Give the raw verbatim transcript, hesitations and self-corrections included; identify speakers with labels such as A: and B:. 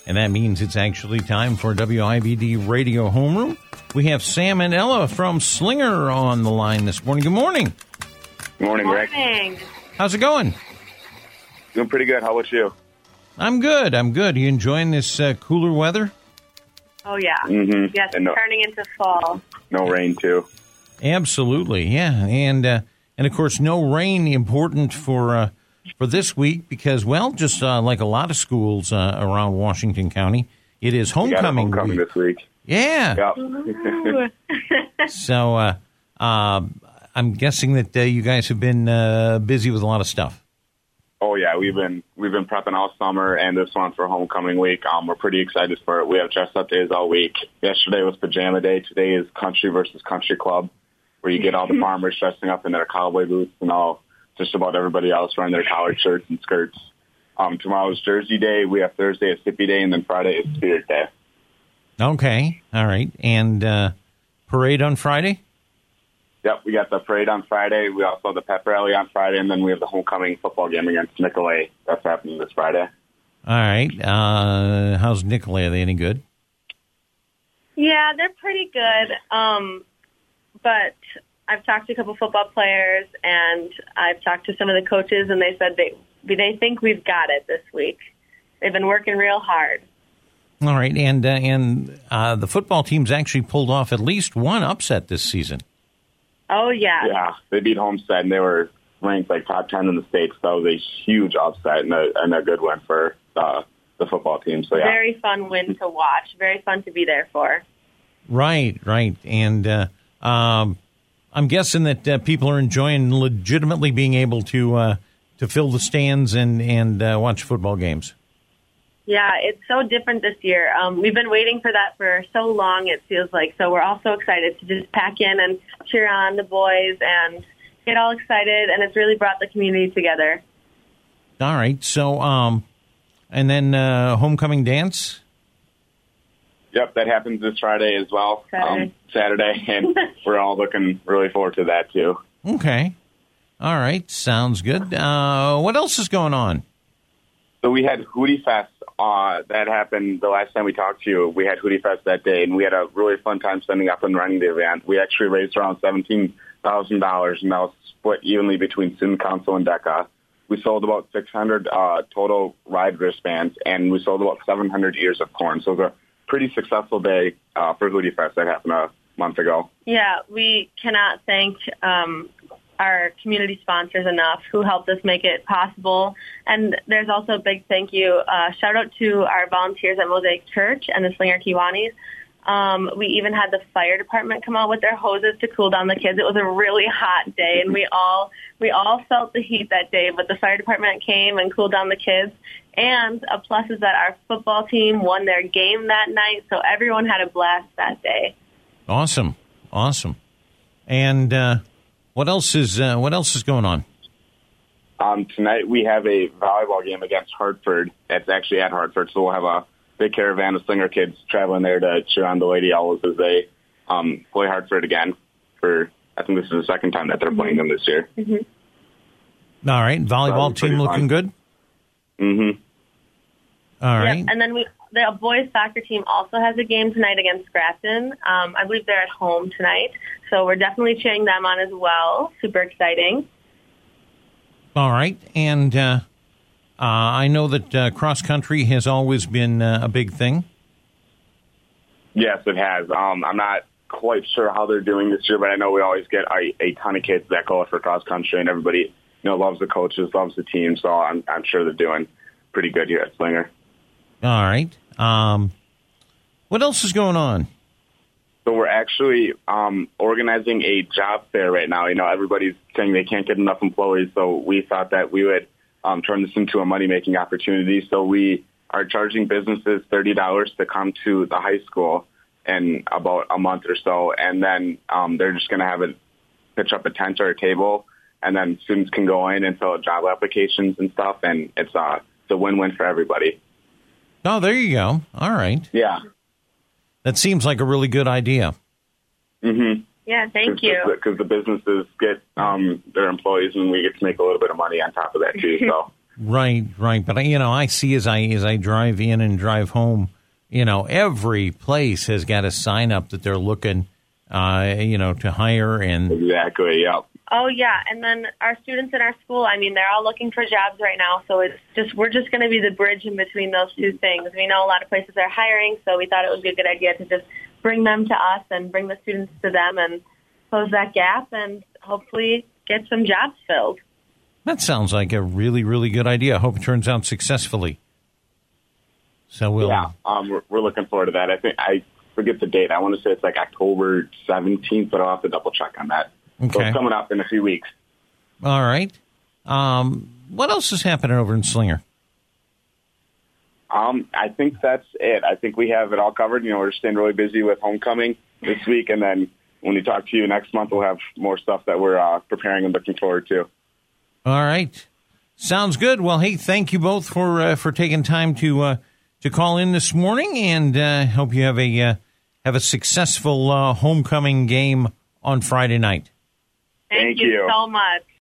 A: And that means it's actually time for W I B D Radio Homeroom. We have Sam and Ella from Slinger on the line this morning. Good morning.
B: Good morning, Greg.
C: Morning.
A: How's it going?
B: Doing pretty good. How about you?
A: I'm good. I'm good. You enjoying this uh, cooler weather?
C: Oh, yeah.
B: Mm-hmm.
C: Yes,
B: And no-
C: turning into fall.
B: No rain, too.
A: Absolutely, yeah. And, uh, and of course, no rain important for uh, for this week because, well, just uh, like a lot of schools uh, around Washington County, it is
B: We got a
A: homecoming
B: homecoming
A: week.
B: this week.
A: Yeah.
B: Yep.
A: So uh, uh, I'm guessing that uh, you guys have been uh, busy with a lot of stuff.
B: Oh yeah, we've been we've been prepping all summer and this one for homecoming week. Um, we're pretty excited for it. We have dress up days all week. Yesterday was pajama day. Today is country versus country club, where you get all the farmers dressing up in their cowboy boots and all just about everybody else wearing their collared shirts and skirts. Um, tomorrow's Jersey Day. We have Thursday as Sippy Day, and then Friday is Spirit Day.
A: Okay, all right. And uh, parade on Friday?
B: Yep, we got the parade on Friday. We also have the pep rally on Friday, and then we have the homecoming football game against Nicolay. That's happening this Friday.
A: All right. Uh, how's Nicolay? Are they any good?
C: Yeah, they're pretty good. Um, but I've talked to a couple football players, and I've talked to some of the coaches, and they said they they think we've got it this week. They've been working real hard.
A: All right. And, uh, and uh, the football team's actually pulled off at least one upset this season.
C: Oh, yeah.
B: Yeah, they beat Homestead, and they were ranked like top ten in the state, so that was a huge upset and a, and a good win for uh, the football team. So yeah,
C: Very fun win to watch. Very fun to be there for.
A: Right, right. And uh, um, I'm guessing that uh, people are enjoying legitimately being able to uh, to fill the stands and, and uh, watch football games.
C: Yeah, it's so different this year. Um, we've been waiting for that for so long, it feels like. So we're all so excited to just pack in and cheer on the boys and get all excited. And it's really brought the community together.
A: All right. So, um, and then uh, homecoming dance?
B: Yep, that happens this Friday as well,
C: Saturday.
B: um, Saturday, and we're all looking really forward to that too.
A: Okay. All right. Sounds good. Uh, what else is going on?
B: So we had Hootie Fest. Uh, that happened the last time we talked to you. We had Hootie Fest that day, and we had a really fun time setting up and running the event. We actually raised around seventeen thousand dollars, and that was split evenly between Student Council and DECA. We sold about six hundred uh, total ride wristbands, and we sold about seven hundred ears of corn. So it was a pretty successful day uh, for Hootie Fest that happened a month ago.
C: Yeah, we cannot thank um, our community sponsors enough who helped us make it possible. And there's also a big thank you. Uh, shout out to our volunteers at Mosaic Church and the Slinger Kiwanis. Um, we even had the fire department come out with their hoses to cool down the kids. It was a really hot day, and we all we all felt the heat that day. But the fire department came and cooled down the kids. And a plus is that our football team won their game that night, so everyone had a blast that day.
A: Awesome, awesome. And uh, what else is uh, what else is going on?
B: Um, tonight we have a volleyball game against Hartford. It's actually at Hartford, so we'll have a big caravan of Slinger kids traveling there to cheer on the Lady Owls as they um, play Hartford again. For I think this is the second time that they're playing them this year.
C: Mm-hmm.
A: All right, volleyball
B: So
A: team looking
B: fun.
A: good.
B: Mm-hmm.
A: All right.
C: Yep. And then we the boys soccer team also has a game tonight against Grafton. Um, I believe they're at home tonight, so we're definitely cheering them on as well. Super exciting.
A: All right, and uh, uh, I know that uh, cross country has always been uh, a big thing.
B: Yes, it has. Um, I'm not quite sure how they're doing this year, but I know we always get a, a ton of kids that go out for cross country, and everybody, you know, loves the coaches, loves the team. So I'm, I'm sure they're doing pretty good here at Slinger.
A: All right. Um, what else is going on?
B: So we're actually um, organizing a job fair right now. You know, everybody's saying they can't get enough employees, so we thought that we would um, turn this into a money-making opportunity. So we are charging businesses thirty dollars to come to the high school in about a month or so, and then um, they're just going to have it pitch up a tent or a table, and then students can go in and fill out job applications and stuff, and it's, uh, it's a win-win for everybody.
A: Oh, there you go. All right.
B: Yeah.
A: That seems like a really good idea.
B: Mm-hmm.
C: Yeah, thank you.
B: Because the businesses get um, their employees, and we get to make a little bit of money on top of that, too. So
A: Right, right. But, you know, I see as I as I drive in and drive home, you know, every place has got a sign up that they're looking, uh, you know, to hire. And
B: Exactly, yeah.
C: Oh, yeah. And then our students in our school, I mean, they're all looking for jobs right now. So it's just we're just going to be the bridge in between those two things. We know a lot of places are hiring, so we thought it would be a good idea to just bring them to us and bring the students to them and close that gap and hopefully get some jobs filled.
A: That sounds like a really, really good idea. I hope it turns out successfully. So we'll.
B: Yeah, um, we're, we're looking forward to that. I think I forget the date. I want to say it's like October seventeenth, but I'll have to double check on that.
A: Okay.
B: So it's coming up in a few weeks.
A: All right. Um, what else is happening over in Slinger?
B: Um, I think that's it. I think we have it all covered. You know, we're staying really busy with homecoming this week, and then when we talk to you next month, we'll have more stuff that we're uh, preparing and looking forward to.
A: All right. Sounds good. Well, hey, thank you both for uh, for taking time to uh, to call in this morning, and uh, hope you have a uh, have a successful uh, homecoming game on Friday night.
C: Thank,
B: Thank
C: you
B: you
C: so much.